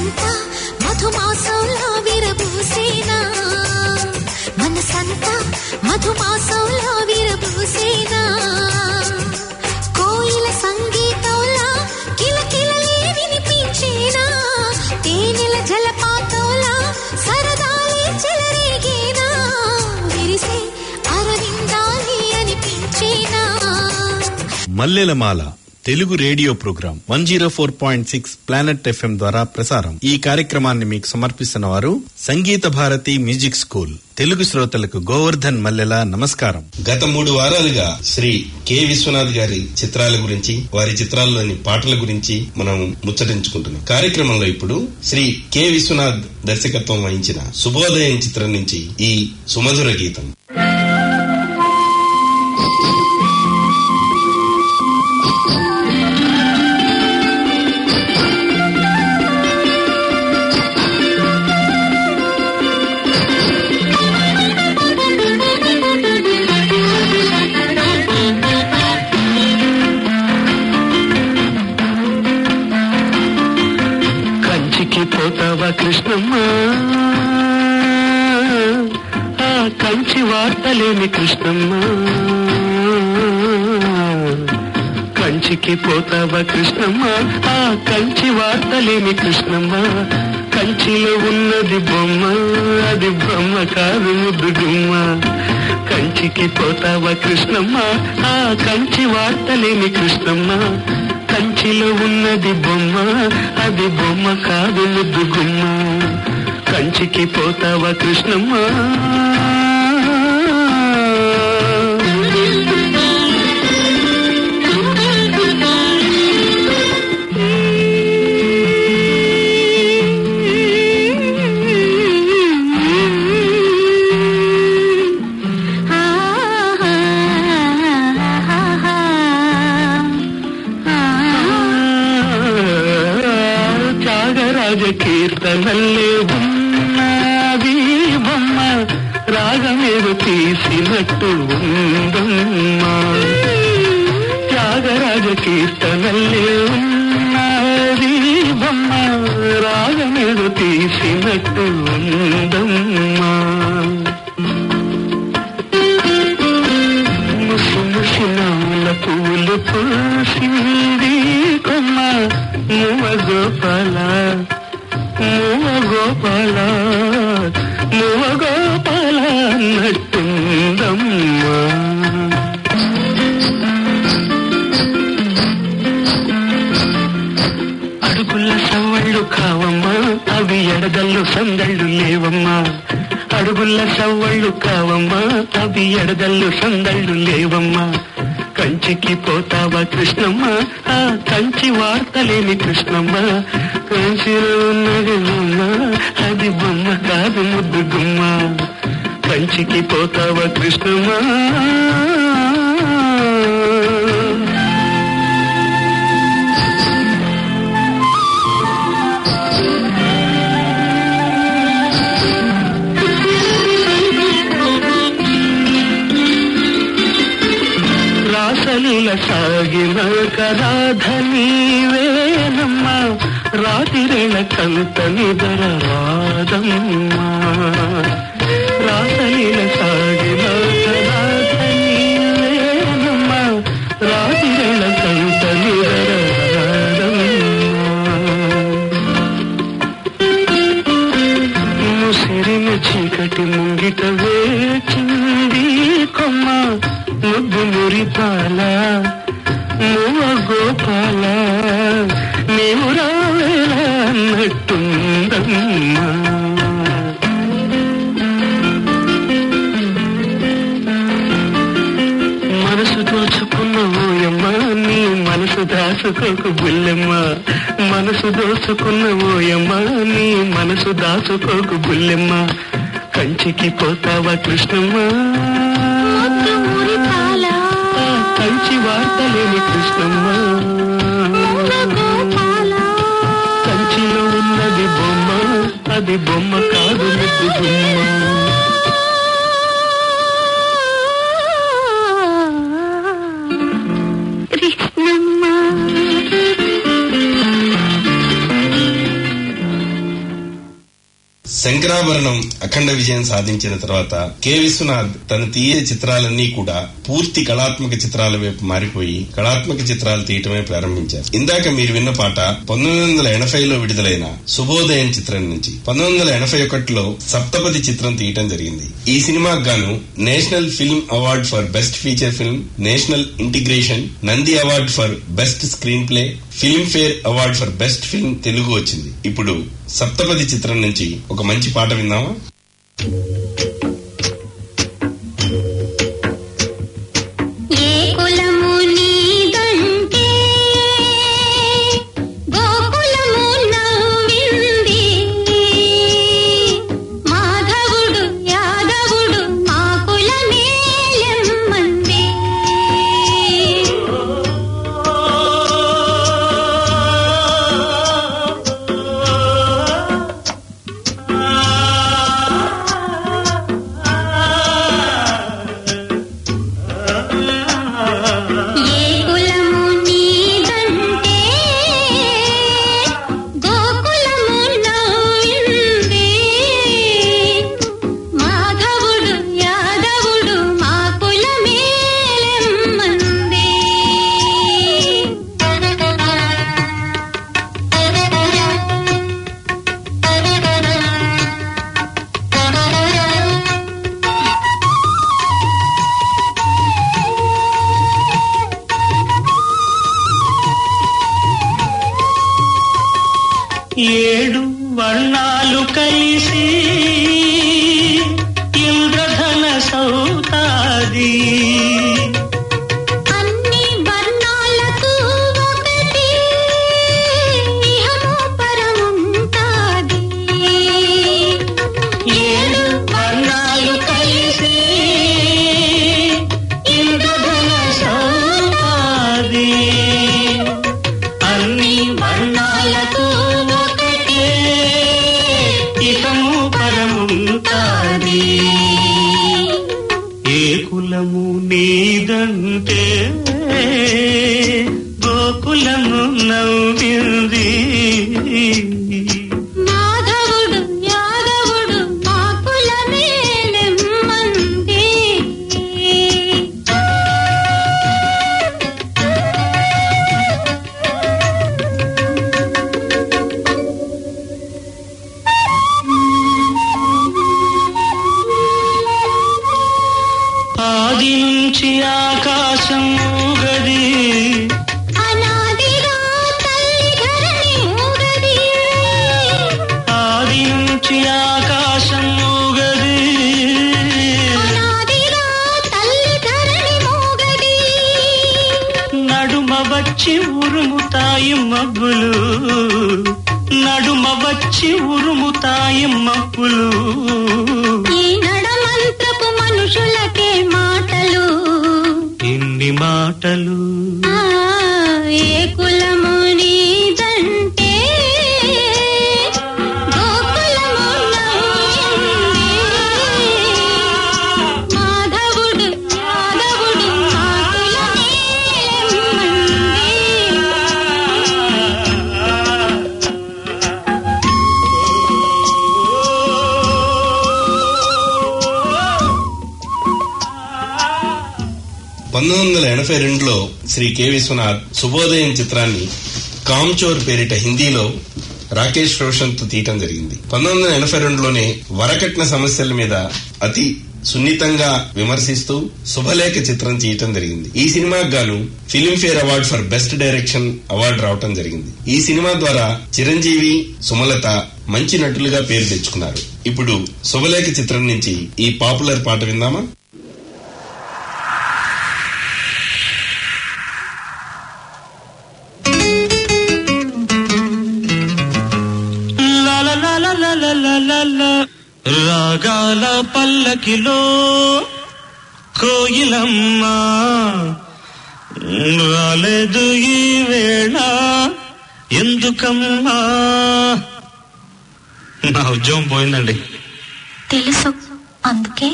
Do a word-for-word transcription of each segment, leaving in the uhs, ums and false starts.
మనసంతా మధుమాసంలా విరబూసేనా, మనసంతా మధుమాసంలా విరబూసేనా, కోయిల సంగీతంలా కిలకిలలే వినిపించేనా, తేనెల జలపాతంలా సరదాలే చెలరేగేనా, విరిసే అరవిందాలే అనిపించేనా. Mallelamala Telugu radio program one zero four point six planet FM ద్వారా ప్రసారం. ఈ కార్యక్రమాన్ని మీకు సమర్పిస్తున్న వారు సంగీత భారతి మ్యూజిక్ స్కూల్. తెలుగు శ్రోతలకు గోవర్ధన్ మల్లెల నమస్కారం. గత మూడు వారాలుగా శ్రీ కె విశ్వనాథ్ గారి చిత్రాల గురించి, వారి చిత్రాల్లోని పాటల గురించి మనం ముచ్చటించుకుంటున్నాం. కార్యక్రమంలో ఇప్పుడు శ్రీ కె విశ్వనాథ్ దర్శకత్వం వహించిన శుభోదయం చిత్రం నుంచి ఈ సుమధుర గీతం. పోతావా కృష్ణమ్మ, ఆ కంచి వార్తలేమి కృష్ణమ్మ, కంచికి పోతావా కృష్ణమ్మ, ఆ కంచి వార్తలేమి కృష్ణమ్మ, కంచిలో ఉన్నది బొమ్మ, అది బొమ్మ కాదు ముద్దు గుమ్మ, కంచికి పోతావా కృష్ణమ్మ, ఆ కంచి వార్తలేమి కృష్ణమ్మ, కంచిలో ఉన్నది బొమ్మ, అది బొమ్మ కాదు ముద్దు గుమ్మ, కంచికి పోతావా కృష్ణమ్మ. కీర్తనల్లే ఉన్నది బొమ్మ, రాగమేదో తీసినట్టు ఉందమ్మా, త్యాగరాజ కీర్తనల్లే ఉన్నది బొమ్మ, రాగమేదో తీసినట్టు ఉందమ్మా, ముసి ముసి నవ్వుల పూలు పూసింది కొమ్మ, మువ గోపాల మువ గోపాల మువ గోపాల నట్టుందమ్మా, అడుగుల సవ్వళ్ళు కావమ్మా, అవి ఎడదళ్ళు సందళ్ళు లేవమ్మా, అడుగుల సవ్వళ్ళు కావమ్మా, అవి ఎడదళ్ళు సందళ్ళు లేవమ్మా, కంచికి పోతావా కృష్ణమ్మ, ఆ కంచి వార్తలేని కృష్ణమ్మ, కంచిలో ఉన్నది బొమ్మ, అది బొమ్మ కాదు ముద్దు గుమ్మ, కంచికి పోతావా కృష్ణమ్మ. రాసలీల సాగిన కరాధని వేనమ్మ, రాతిరేళ కంత నిదర రాదమ్మా, రాసలీల సాగిన కరాధని వేనమ్మ, రాతిరేళ కంత నిదర రాదమ్మా, ముసిరిన చీకటి ముంగిట వేచింది కొమ్మ, ముద్దు మురిపాల మువ గోపాల నీవు రావేలా అన్నట్టుందమ్మా, మనసు దోచుకున్న ఓయమ్మ, నీ మనసు దాచుకోకు బుల్లెమ్మ, మనసు దోచుకున్న ఓయమ్మ, నీ మనసు దాచుకోకు బుల్లెమ్మ, కంచికి పోతావా కృష్ణమ్మ, కంచి వార్తలేని కృష్ణమ్మ, కంచిలో ఉన్నది బొమ్మ, అది బొమ్మ కాదు ముద్దు గుమ్మ. కృష్ణమ్మ శంకరాభరణం అఖండ విజయం సాధించిన తర్వాత కె విశ్వనాథ్ తన తీయ చిత్రాలన్నీ కూడా పూర్తి కళాత్మక చిత్రాల వైపు మారిపోయి కళాత్మక చిత్రాలు తీయటమే ప్రారంభించారు. ఇందాక మీరు విన్న పాట పంతొమ్మిది వందల ఎనభైలో విడుదలైన శుభోదయం చిత్రం నుంచి. పంతొమ్మిది వందల ఎనభై ఒకటిలో సప్తపది చిత్రం తీయటం జరిగింది. ఈ సినిమాకు గాను national film award for best feature film, national integration, Nandi award for best screenplay, Filmfare award for best film Telugu వచ్చింది. ఇప్పుడు సప్తపది చిత్రం నుంచి ఒక మంచి పాట విందామా? ఏడు వర్ణాలు కలిసి ఇంద్రధన సౌతాది, అన్ని వర్ణాలకు ఒకటి ఇహము పరముంటాది. ఏడు వర్ణాలు కలిసి ఇంద్రధన సౌతాది, అన్ని వర్ణాలకు ఇహము పరముంటాది. ఏ కులము నీదంటే గోకులము నవ్వింది. మాధవుడు యాదవుడు మా కులమేలెమ్మంది. ఆది నుంచి ఆకాశం ఊగది, అనాదిగా తల్లి ధరణి ఊగది. ఆది నుంచి ఆకాశం ఊగది, అనాదిగా తల్లి ధరణి ఊగది. నడుమ వచ్చి ఉరుముతాయి మబ్బులు, నడుమ వచ్చి ఉరుముతాయి మబ్బులు. ఈ నడమంత్రపు మనుషులకే మాటలు, ఇన్ని మాటలు ఆ, ఏ కులము నీదంటే గోకులము నవ్వింది. మాధవుడు యాదవుడు మా కులమేలెమ్మంది. పంతొమ్మిది వందల ఎనభై రెండులో శ్రీ కె విశ్వనాథ్ శుభోదయం చిత్రాన్ని కామ్చోర్ పేరిట హిందీలో రాకేష్ రోషన్ తో తీయటం జరిగింది. పంతొమ్మిది వందల ఎనభై రెండులోనే వరకట్న సమస్యల మీద అతి సున్నితంగా విమర్శిస్తూ శుభలేఖ చిత్రం చేయటం జరిగింది. ఈ సినిమాకు గాను Filmfare award for best direction award రావటం జరిగింది. ఈ సినిమా ద్వారా చిరంజీవి, సుమలత మంచి నటులుగా పేరు తెచ్చుకున్నారు. ఇప్పుడు శుభలేఖ చిత్రం నుంచి ఈ పాపులర్ పాట విందామా? రాగాల పల్లకిలో కోయిలమ్మ రాలేదు ఈ వేళ ఎందుకమ్మా. నా ఉద్యోగం పోయిందండి. తెలుసు, అందుకే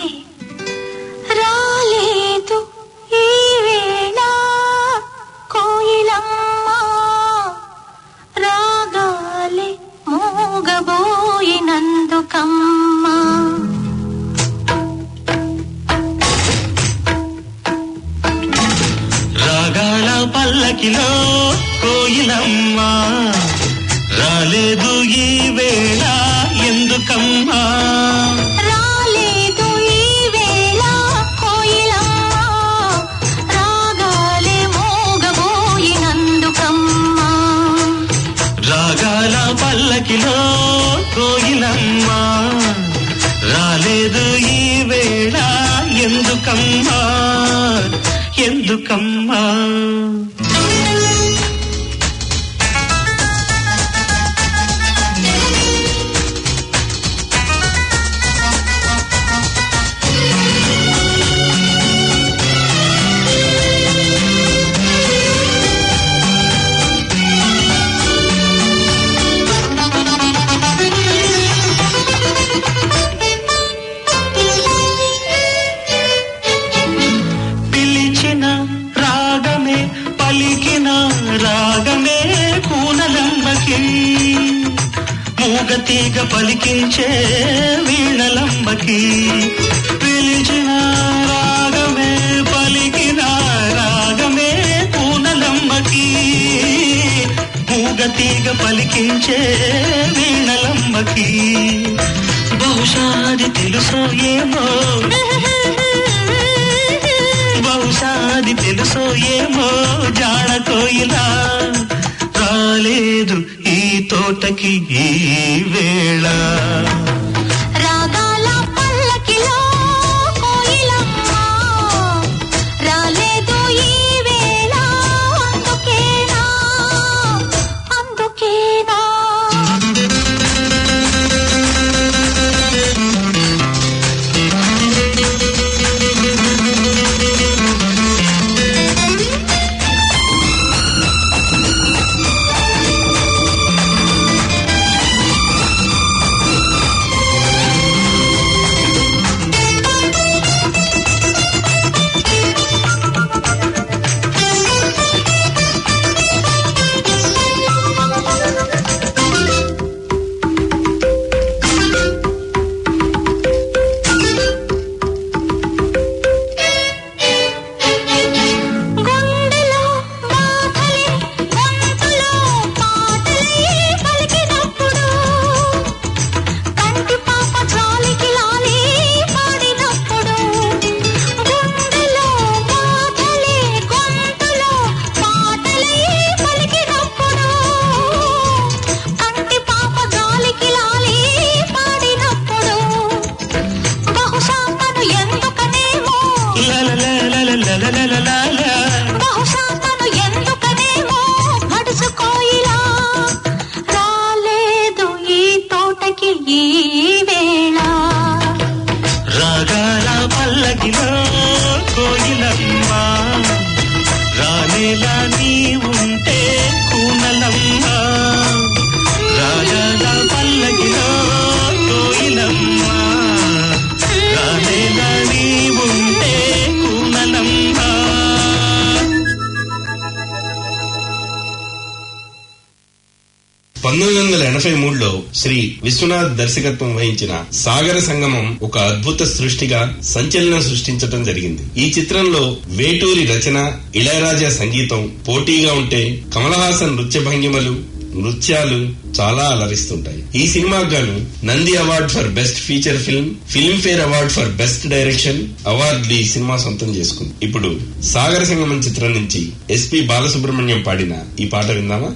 రాలేదు ఈ వేళ కోయిలమ్మ, రాగాలే మూగబోయినందుకమ్మ. పల్లకిలో కోయిలమ్మ రాలేదు ఈ వేళ ఎందుకమ్మా రాలేదు ఈ వేళ కోయిలమ్మ రాగాలే మోగబోయినందుకమ్మా రాగాల పల్లకిలో కోయిలమ్మ రాలేదు ఈ వేళ ఎందుకమ్మా ఎందుకమ్మా మూగతీగ పలికించే వీణలంబకి పిలిచిన రాగమే పలికిన రాగమే పూనలంబకి మూగతీగ పలికించే వీణలంబకి బహుశా అది తెలుసో ఏమో బహుశా అది తెలుసో ఏమో జాడ కోయిలా రాలేదు ఈ తోటకి ఈ వేళ రాగాల పల్లకిలో కోయిలమ్మ రాలేదు ఈ వేళ అందుకేనా అందుకేనా పంతొమ్మిది వందల ఎనభై మూడులో శ్రీ విశ్వనాథ్ దర్శకత్వం వహించిన సాగర సంగమం ఒక అద్భుత సృష్టిగా సంచలనం సృష్టించడం జరిగింది. ఈ చిత్రంలో వేటూరి రచన, ఇళయరాజా సంగీతం పోటీగా ఉంటే కమలహాసన్ నృత్య భంగిమలు, నృత్యాలు చాలా అలరిస్తుంటాయి. ఈ సినిమాకు గాను Nandi award for best feature film, Filmfare award for best direction అవార్డులు ఈ సినిమా సొంతం చేసుకుంది. ఇప్పుడు సాగర సంగమం చిత్రం నుంచి ఎస్పి బాలసుబ్రహ్మణ్యం పాడిన ఈ పాట విందామా?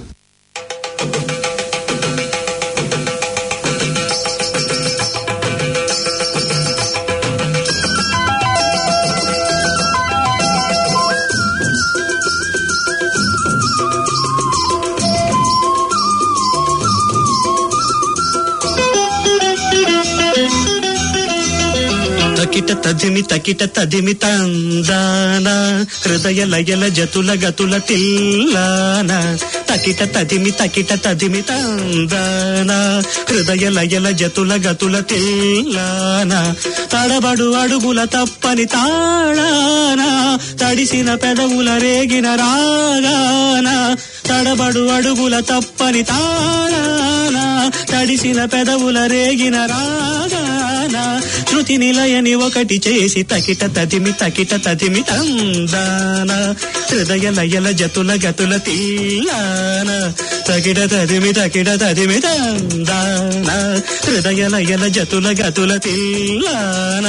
తకిట తదిమి తకిట తదిమి తందాన హృదయ లయల జతుల గతుల తిల్లాన తకిట తదిమి తకిట తదిమి తందాన హృదయ లయల జతుల గతుల తిల్లాన తడబడు అడుగుల తప్పని తాళాన తడిసిన పెదవుల రేగిన రాగాన తడబడు అడుగుల తప్పని తాళాన తడిసిన పెదవుల రేగిన రాగాన శృతి నిలయని ఒకటి చేసి తకిట తదిమి తకిట తదిమి తందాన హృదయ లయల జతుల గతుల తీయాన తకిట తదిమి తకిట తదిమి తందాన హృదయ లయల జతుల గతుల తీయాన.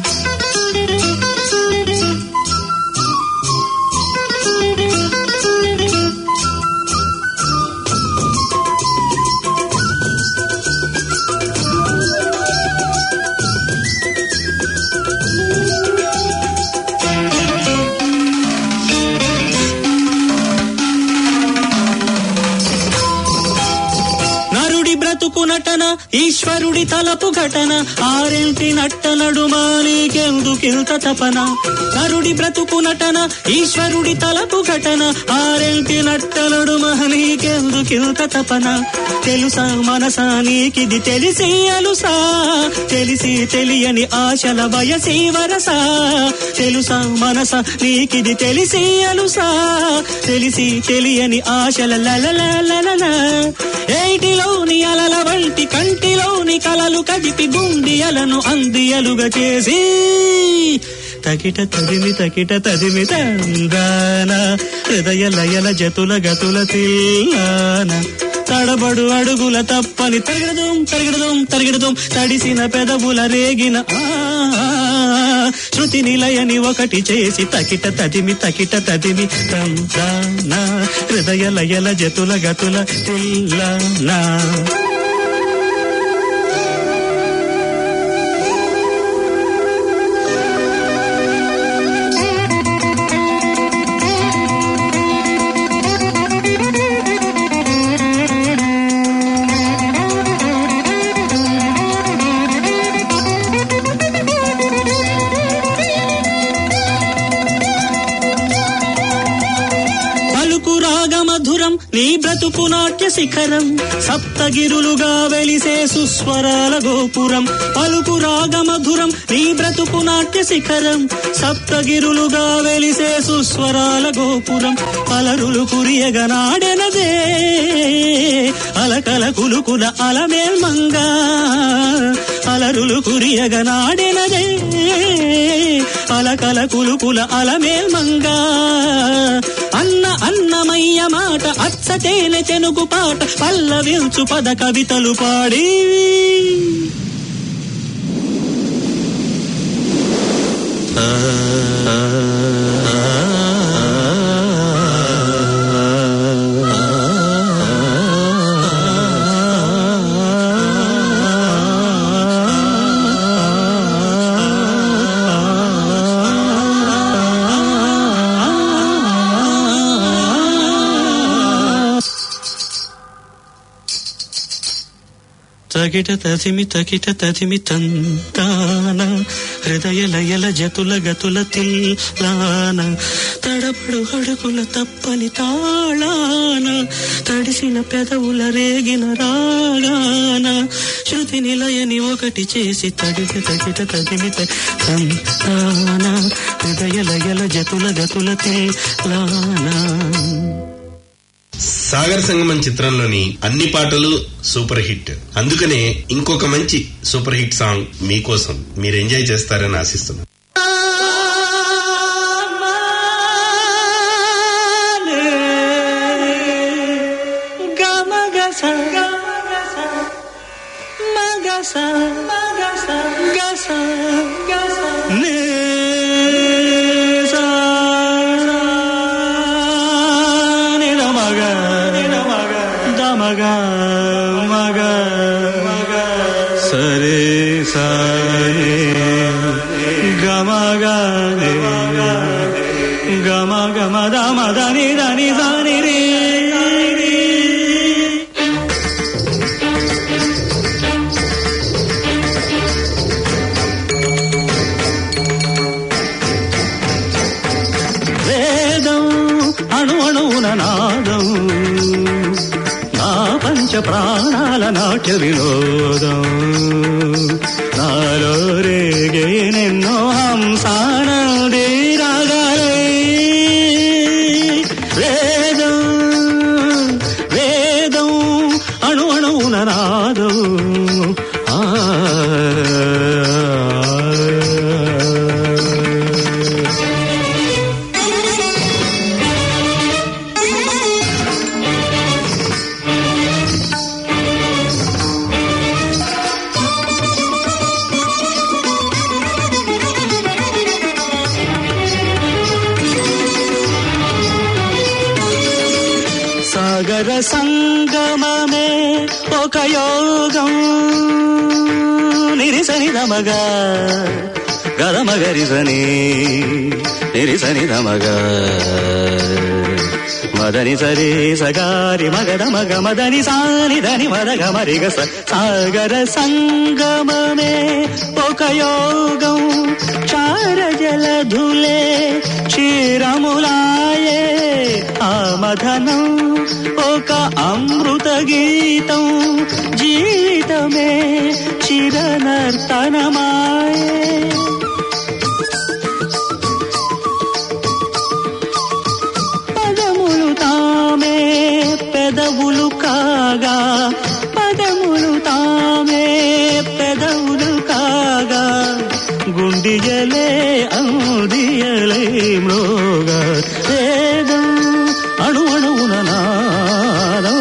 నటన ఈశ్వరుడి తలపు ఘటన ఆరింటి నట్ట నడుమా నీకెందుకింత తపన. నరుడి బ్రతుకు నటన ఈశ్వరుడి తలపు ఘటన ఆరింటి నట్ట నడుమా నీకెందుకింత తపన. తెలుసా మనసా నీకిది తెలిసి అలుసా తెలిసి తెలియని ఆశల వయసి వరసా. తెలుసా మనసా నీకిది తెలిసి అలుసా తెలిసి తెలియని ఆశల లలలలల. ఏటిలోని అలల వంటి కంటిలోని కలలు కదిపి గుండియలను అందియలుగా చేసి తకిట తదిమి తకిట తదిమి తందాన హృదయ లయల జతుల గతుల తీయాన. తడబడు అడుగుల తప్పని తరిగడదం తరిగడదం తరిగడదం తడిసిన పెదవుల రేగిన శృతి నిలయని ఒకటి చేసి తకిట తదిమి తకిట తదిమి తందాన హృదయ లయల జతుల గతుల తీయాన. నీ బ్రతుకు నాట్య శిఖరం సప్తగిరులుగా వెలిసే సుస్వరాల గోపురం. పలుకు రాగ మధురం నీ బ్రతుకు నాట్య శిఖరం సప్తగిరులుగా వెలిసే సుస్వరాల గోపురం. అలరులు కురియగనాడెనదే అలకల కులుకుల అలమేల్మంగా. అలరులు కురియగనాడెనదే అలకల కులుకుల అలమేల్మంగా. అన్న అన్నమయ్య మాట అచ్చతేనె చెనుగు పాట పల్లవించు పద కవితలు పాడి. తకిట తదిమి తకిట తదిమి తందాన హృదయ లయల జతుల గతుల తీలాన. తడబడు అడుగుల తప్పని తాళాన తడిసిన పెదవుల రేగిన రాగాన శృతి నిలయని ఒకటి చేసి తడిట తకిట తదిమి తందాన హృదయ లయల జతుల గతుల తీలాన. సాగర సంగమం చిత్రంలోని అన్ని పాటలు సూపర్ హిట్. అందుకనే ఇంకొక మంచి సూపర్ హిట్ సాంగ్ మీకోసం మీరు ఎంజాయ్ చేస్తారని ఆశిస్తున్నాను. ప్రాణాల నాట్య వినోదం నాలో రేగే నిన్నో హంసానందే రాగాలే. వేదం వేదం అణు అణువున నాదం ఆ సాగర సంగమమే ఒక యోగం నిరిసని దమగా గదమగరిసని నిరిసని దమగా మదని సరి సగారి మగద మగ మదని సాని దని మదగ మరిగ సాగర సంగమమే ఒక యోగం చార జలధులే క్షీరములాయే ఆమధనం ఒక అమృత గీతం జీవితమే చిరనర్తనమాయే పదములు తామే పెదవులు కాగా పదములు తామే పెదవులు కాగా గుండియలే అందియలే మ్రోగా వేదం అణు అణువున నాదం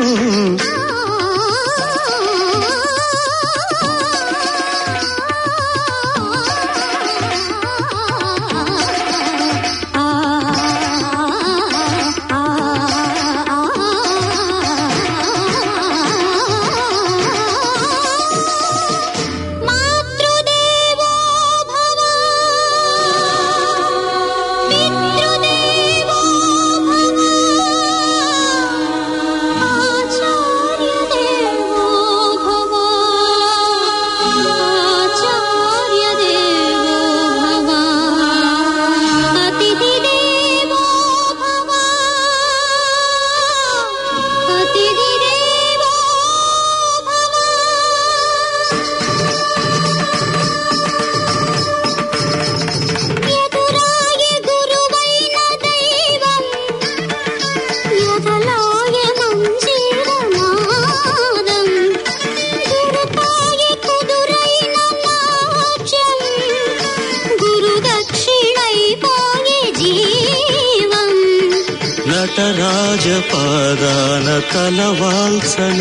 నటరాజపాదాన తలవాల్సన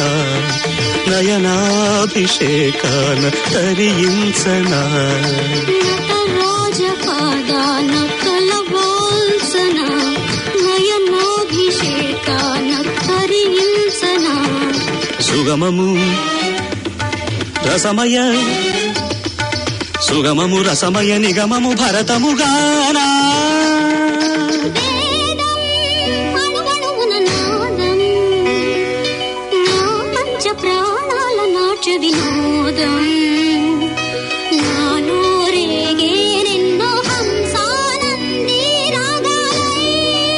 నయనాభిషేకాన తరించన నటరాజపాదాన తలవాల్సన నయనాభిషేకాన తరించన సుగమము రసమయ సుగమము రసమయ నిగమము భరతముగానా ప్రాణాల నాట్య వినోదం నాలో రేగేనెన్నో హంసానంది రాగాలై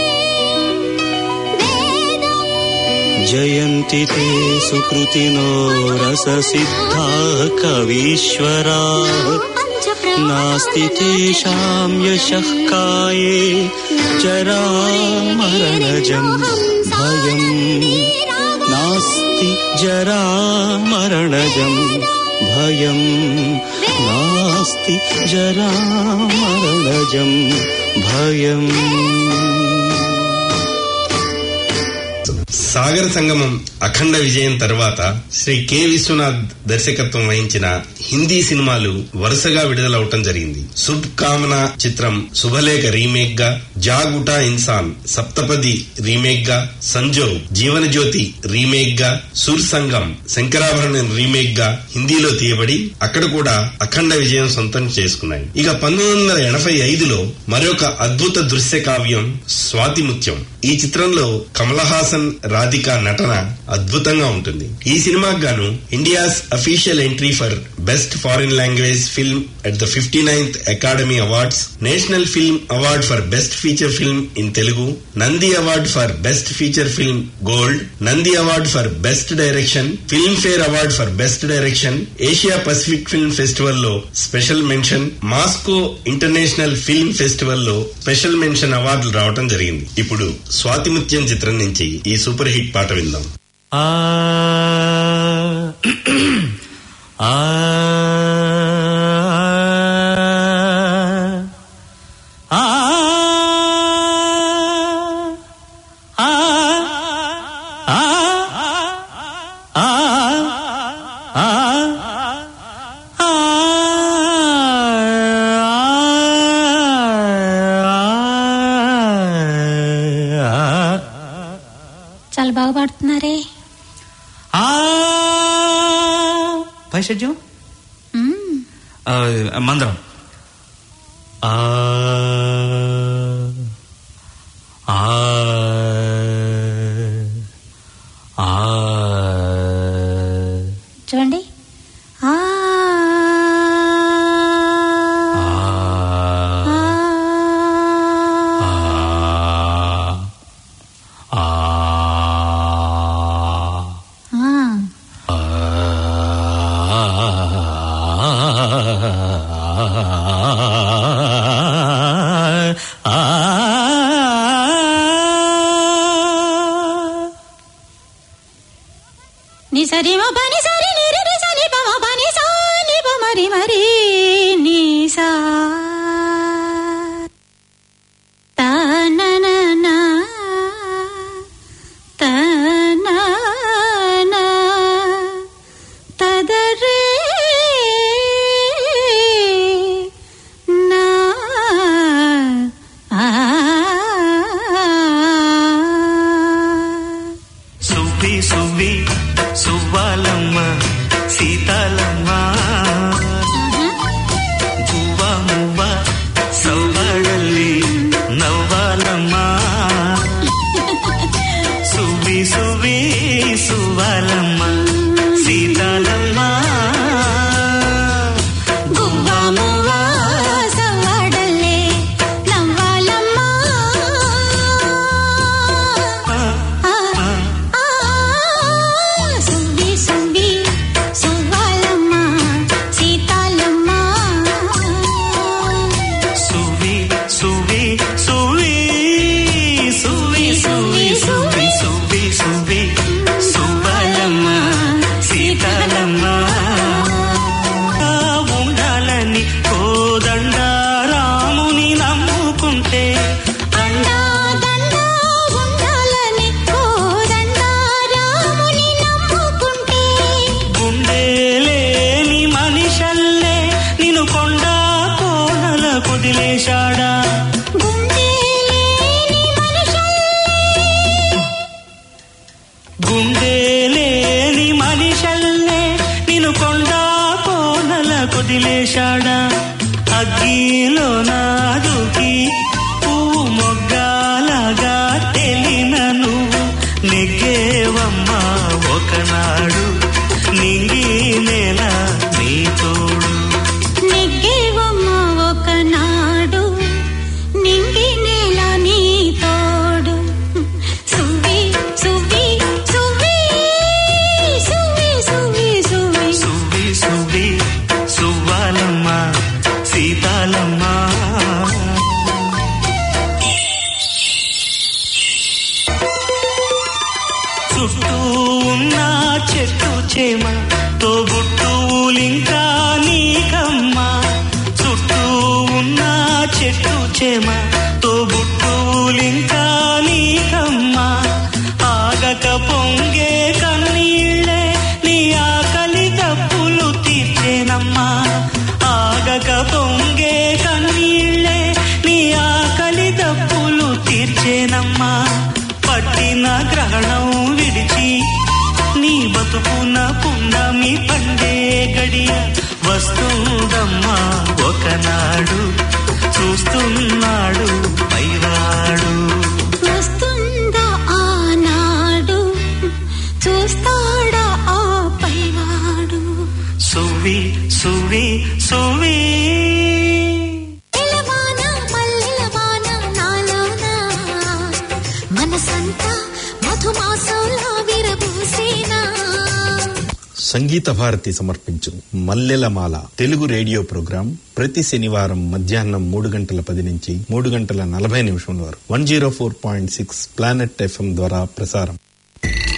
వేదం జయంతి తే సుకృతినో రస సిద్ధా కవీశ్వరా నాస్తి తేషాం యశః కాయే జరామరణజం భయం నాస్తి జరామరణజం భయం నాస్తి జరామరణజం భయం. సాగర సంగమం అఖండ విజయం తర్వాత శ్రీ కె విశ్వనాథ్ దర్శకత్వం వహించిన హిందీ సినిమాలు వరుసగా విడుదలవటం జరిగింది. శుభ్ కామనా చిత్రం శుభలేఖ రీమేక్ గా, జాగుటా ఇన్సాన్ సప్తపది రీమేక్ గా, సంజో జీవన జ్యోతి రీమేక్ గా, సుర్ సంగం శంకరాభరణం రీమేక్ గా హిందీలో తీయబడి అక్కడ కూడా అఖండ విజయం సొంతం చేసుకున్నాయి. ఇక పంతొమ్మిది వందల ఎనభై ఐదులో మరొక అద్భుత దృశ్య కావ్యం స్వాతిముత్యం. ఈ చిత్రంలో కమల్ హాసన్ రాధిక నటన అద్భుతంగా ఉంటుంది. ఈ సినిమాకు గాను India's official entry for best foreign language film at the fifty ninth Academy Awards, national film award for best feature film in Telugu, Nandi award for best feature film gold, Nandi award for best direction, Filmfare award for best direction, Asia Pacific film festival లో special mention, Moscow international film festival లో special mention అవార్డులు రావడం జరిగింది. ఇప్పుడు స్వాతిముత్యం చిత్రం నుంచి ఈ super hit పాట విందాం. ఆ ఆ చాలా చాలా బాగా పాడుతున్నారే. ఆ పైషజ్యం మందరం. ఆ చూడండి. ఆ ని సరి మ పని సరి ని రి సని ప మ పని సా ని ప మరి మరి ని సా త న న న త న న త ద రే నా ఆ సువి సువి సువ్వాలమ్మ సీతాలమ్మ గువ్వ మువ్వ సవ్వాడల్లి నవ్వాలమ్మ సువి సువి సువ్వాలమ్మ సీతాలమ్మ గువ్వ మువ్వ సవ్వాడల్లే నవ్వాలమ్మ. సువ్వి సువ్వి సువ్వాలమ్మ సీతాలమ్మ. సువి సువి సువి సువి సువి సువి సువి సువి సువ్వాలమ్మ సీతాలమ్మ. ఉండాలని కోదండ రాముని నమ్ముకుంటే అండా దండా ఉండాలని కోదండ రాముని నమ్ముకుంటే గుండె లేని మనిషల్లే నిన్ను కొండ కోనల కుదిలేశాడా. గుండె లేని మనుషుల్ని గుండె లేని మనిషల్లే నిన్ను కొండ కోనల కుదిలేశాడా. అగ్గిలో నాదుకి పువ్వు మొగ్గాలగా తెలిన నువ్వు నెగ్గేవమ్మా ఒకనాడు నింగి నేల నీ తోడు. నెగ్గేవమ్మ ఒకనాడు నింగి నేల నీ తోడు. సువ్వి సువ్వి సువ్వి సువ్వి సువ్వి సువ్వి సువి సువి సువ్వాలమ్మ సీతాలమ్మ. చుట్టూ ఉన్న చెట్టు చేమ తోబుట్టువులింకా నీకమ్మ. చుట్టూ ఉన్న చెట్టు చేమ తోబుట్టువులింకా నీకమ్మ. ఆగక పొంగే కన్నీళ్ళే నీ ఆకలి తప్పులు తీర్చేనమ్మా. ఆగక పొంగే కన్నీళ్ళే నీ ఆకలి తప్పులు తీర్చేనమ్మా. పట్టిన గ్రహణం విడిచి నీ బతుకున పుండమి పండే గడియ వస్తుందమ్మా ఒకనాడు చూస్తున్నాడు పైవాడు. వస్తుందా ఆనాడు చూస్తాడా ఆ పైవాడు. సువి సువి సువి ఎలవాన మల్లెలవాన నాలోన మనసంతా మధుమాసంలా విరబూసేనా. సంగీత భారతి సమర్పించు మల్లెలమాల తెలుగు రేడియో ప్రోగ్రాం ప్రతి శనివారం మధ్యాహ్నం మూడు గంటల పది నుంచి మూడు గంటల నలభై నిమిషం వరకు one zero four point six planet FM ద్వారా ప్రసారం.